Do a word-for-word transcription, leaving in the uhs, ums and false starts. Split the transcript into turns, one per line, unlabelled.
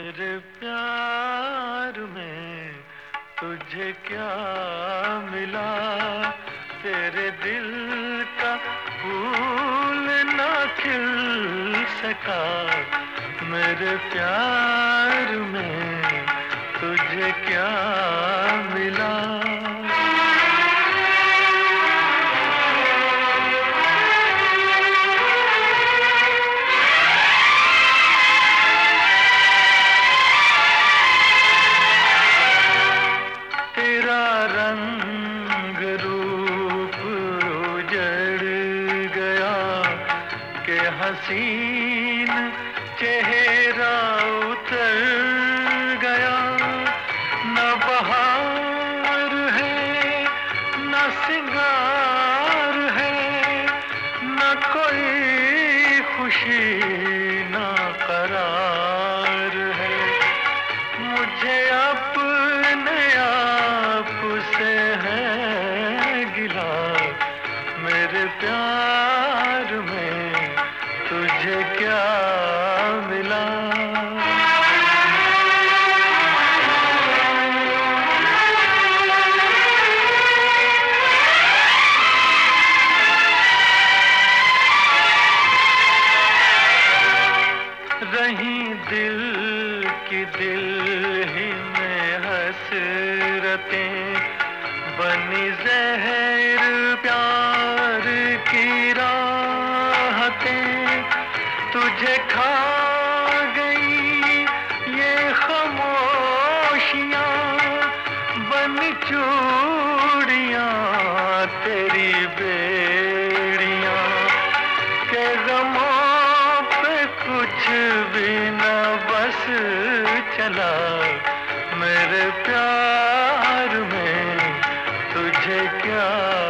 मेरे प्यार में तुझे क्या मिला, तेरे दिल का फूल ना खिल सका। मेरे प्यार में तुझे क्या मिला। तेरा रंग रूप उजड़ गया के हसीन चेहरा उतर गया। न बहार है न सिंगार है, न कोई खुशी न करार है। मुझे अपने आप से है गिला, मेरे प्यार में तुझे क्या मिला। रही दिल की दिल ही में हसरतें, बनी जहर प्यार की राहतें। तुझे खा गई ये खामोशियाँ, बन चूड़ियाँ तेरी बेड़ियाँ के गमों पे कुछ भी न बस चला। मेरे प्यार में तुझे क्या